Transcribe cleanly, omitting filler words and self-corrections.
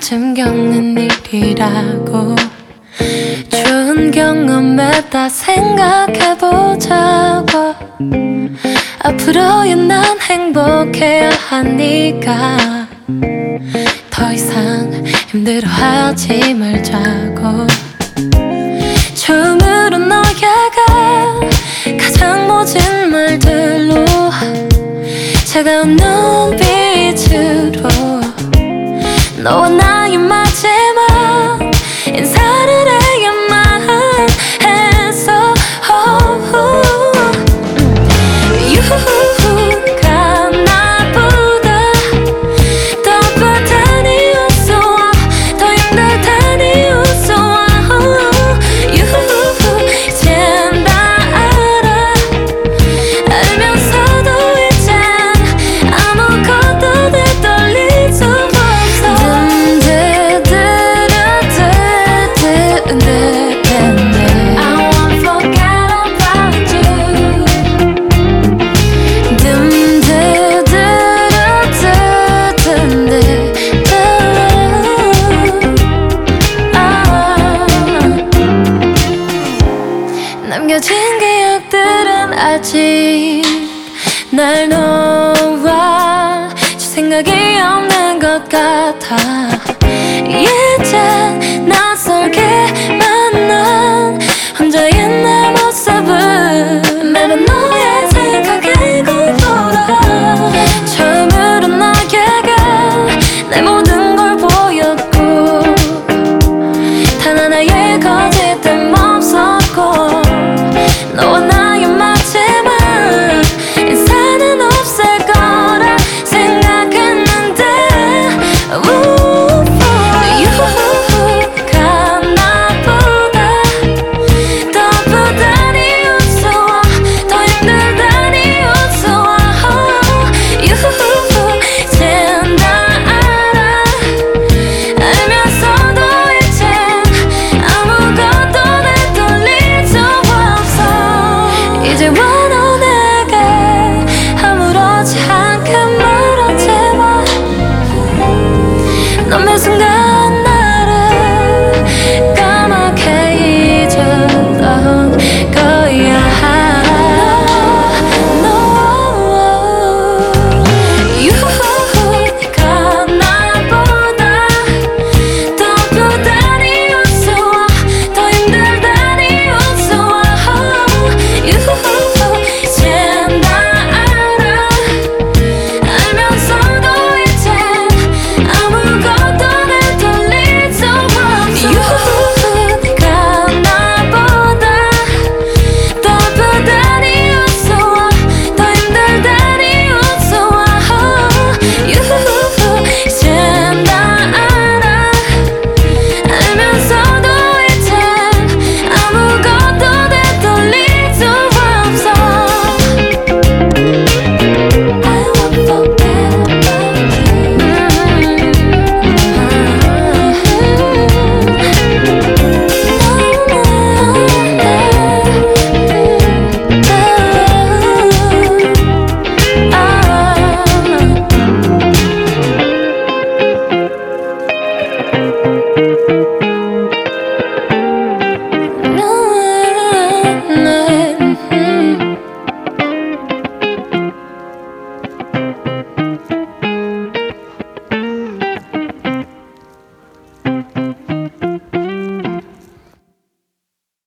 번쯤 겪는 일이라고. 좋은 경험했다 생각해보자고. 앞으로의 난 행복해야 하니까 더 이상 힘들어하지 말자고. 처음으로 너에게 가장 모진 말들로 차가운 눈빛으로 너와 나의 마지막 인사를 해야만 했어. 유가 나보다 더 아팠다니 웃어와, 더 힘들다니 웃어와. 이젠 다 알아. 알면서도 이젠 아무것도 되돌릴 수 없어. I won't forget about you. 남겨진 기억들은 아직 날 놓아 줄 생각이 없는 것 같아. 이제 낯설게 만난 혼자인 내 모습은 매번 너의 생각에 굴러라. 처음으로 너에게 내 모든 걸 보였고 단 하나의 거짓됨 없었고 너와